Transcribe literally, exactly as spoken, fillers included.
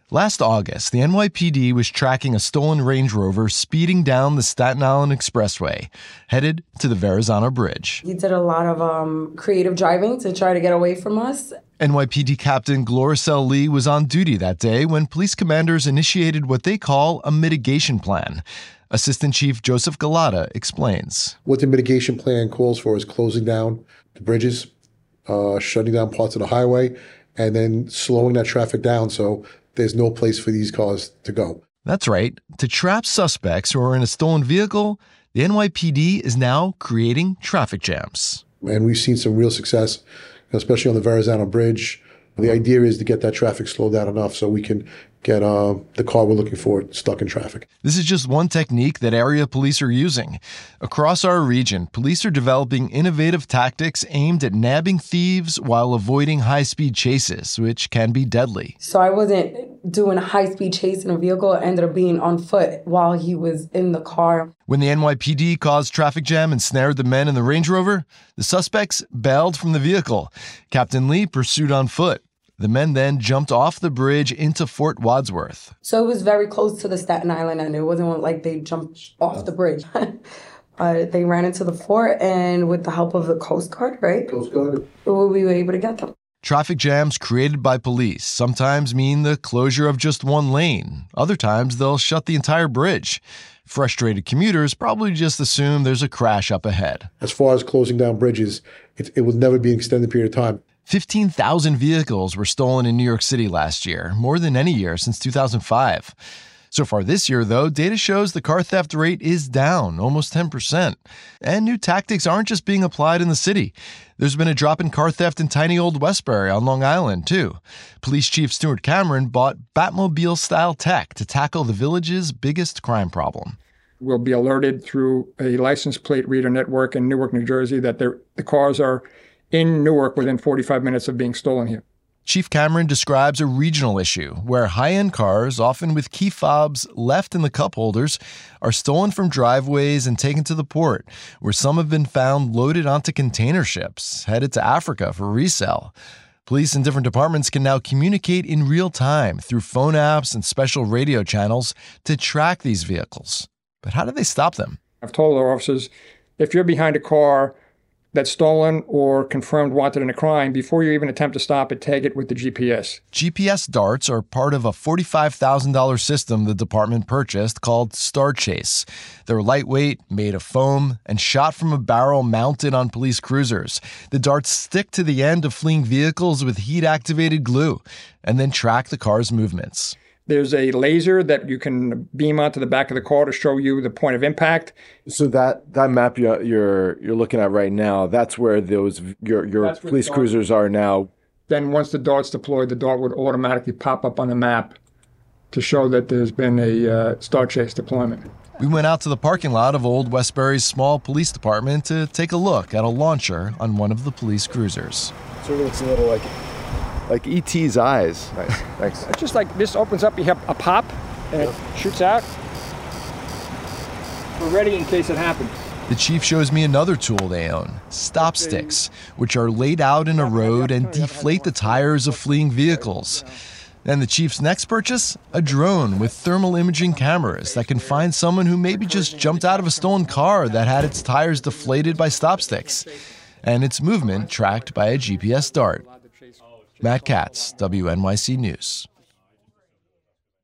Last August, the N Y P D was tracking a stolen Range Rover speeding down the Staten Island Expressway, headed to the Verrazano Bridge. He did a lot of um, creative driving to try to get away from us. N Y P D Captain Gloricel Lee was on duty that day when police commanders initiated what they call a mitigation plan. Assistant Chief Joseph Galata explains. What the mitigation plan calls for is closing down the bridges, uh, shutting down parts of the highway, and then slowing that traffic down so there's no place for these cars to go. That's right. To trap suspects who are in a stolen vehicle, the N Y P D is now creating traffic jams. And we've seen some real success, especially on the Verrazano Bridge. The idea is to get that traffic slowed down enough so we can get uh, the car we're looking for stuck in traffic. This is just one technique that area police are using. Across our region, police are developing innovative tactics aimed at nabbing thieves while avoiding high-speed chases, which can be deadly. So I wasn't doing a high-speed chase in a vehicle. It ended up being on foot while he was in the car. When the N Y P D caused traffic jam and snared the men in the Range Rover, the suspects bailed from the vehicle. Captain Lee pursued on foot. The men then jumped off the bridge into Fort Wadsworth. So it was very close to the Staten Island, and it wasn't like they jumped off the bridge. uh, they ran into the fort, and with the help of the Coast Guard, right? Coast Guard. We were able to get them. Traffic jams created by police sometimes mean the closure of just one lane. Other times, they'll shut the entire bridge. Frustrated commuters probably just assume there's a crash up ahead. As far as closing down bridges, it, it will never be an extended period of time. fifteen thousand vehicles were stolen in New York City last year, more than any year since two thousand five. So far this year, though, data shows the car theft rate is down almost ten percent. And new tactics aren't just being applied in the city. There's been a drop in car theft in tiny old Westbury on Long Island, too. Police Chief Stuart Cameron bought Batmobile-style tech to tackle the village's biggest crime problem. We'll be alerted through a license plate reader network in Newark, New Jersey, that the cars are in Newark within forty-five minutes of being stolen here. Chief Cameron describes a regional issue where high-end cars, often with key fobs left in the cup holders, are stolen from driveways and taken to the port, where some have been found loaded onto container ships, headed to Africa for resale. Police in different departments can now communicate in real time through phone apps and special radio channels to track these vehicles. But how do they stop them? I've told our officers, if you're behind a car that's stolen or confirmed wanted in a crime, before you even attempt to stop it, tag it with the G P S. G P S darts are part of a forty-five thousand dollars system the department purchased called Star Chase. They're lightweight, made of foam, and shot from a barrel mounted on police cruisers. The darts stick to the end of fleeing vehicles with heat-activated glue and then track the car's movements. There's a laser that you can beam onto the back of the car to show you the point of impact. So that, that map you're, you're you're looking at right now, that's where those your your police cruisers are now. Then once the dart's deployed, the dart would automatically pop up on the map to show that there's been a uh, Star Chase deployment. We went out to the parking lot of Old Westbury's small police department to take a look at a launcher on one of the police cruisers. Sort of looks a little like like E T's eyes. Nice, thanks. It's just like this opens up, you have a pop, and it shoots out. We're ready in case it happens. The chief shows me another tool they own, stop sticks, which are laid out in a road and deflate the tires of fleeing vehicles. And the chief's next purchase? A drone with thermal imaging cameras that can find someone who maybe just jumped out of a stolen car that had its tires deflated by stop sticks, and its movement tracked by a G P S dart. Matt Katz, W N Y C News.